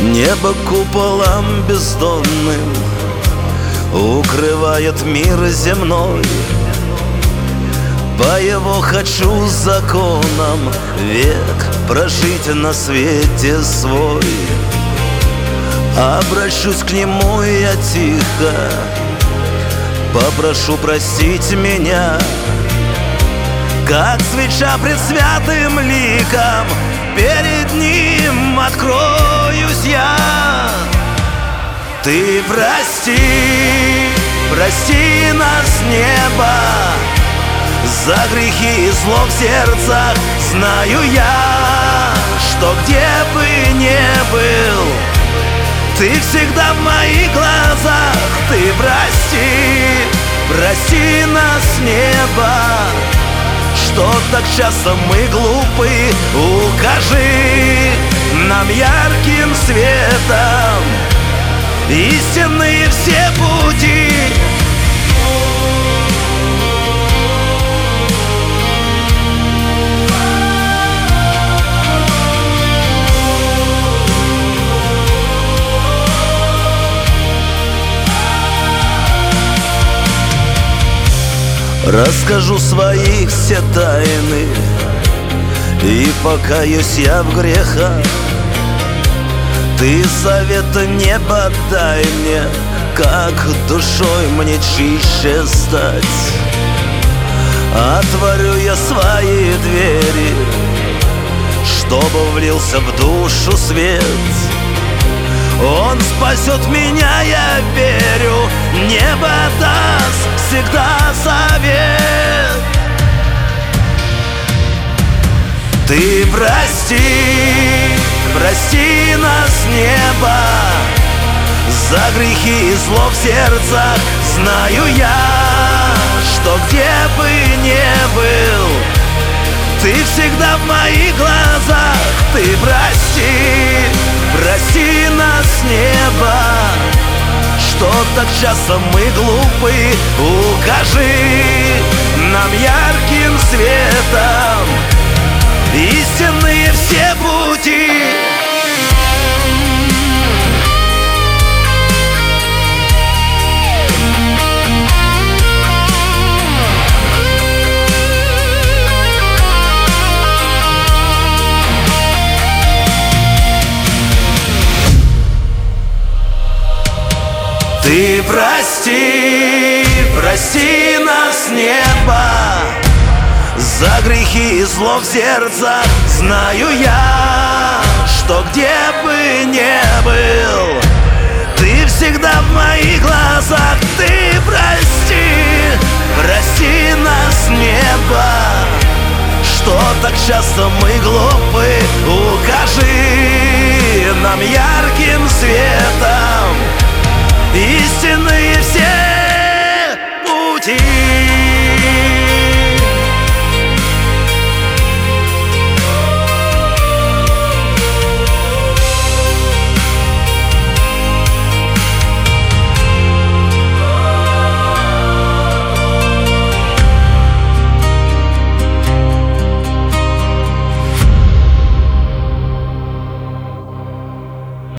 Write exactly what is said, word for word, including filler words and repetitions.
Небо куполом бездонным укрывает мир земной. По его хочу законам век прожить на свете свой. Обращусь к нему я тихо, попрошу простить меня. Как свеча пред святым ликом, перед ним откроюсь я. Ты прости, прости нас, небо, за грехи и зло в сердцах. Знаю я, что где бы ни был, ты всегда в моих глазах. Ты прости, прости нас, небо, что так часто мы глупы. Укажи нам ярким светом истинные все пути. Расскажу свои все тайны и покаюсь я в грехах. Ты совета не подай мне, как душой мне чище стать. Отворю я свои двери, чтобы влился в душу свет. Он спасет меня, я верю, небо даст всегда совет. Ты прости, прости нас, небо, за грехи и зло в сердцах. Знаю я, что где бы ни был, ты всегда в моих глазах. Ты прости, прости нас, небо, что так часто мы глупы. Укажи нам ярким светом истинные все пути. Ты прости, прости нас, небо, за грехи и зло в сердцах. Знаю я, что где бы ни был, ты всегда в моих глазах. Ты прости, прости нас, небо, что так часто мы глупы. Укажи нам ярким светом истинные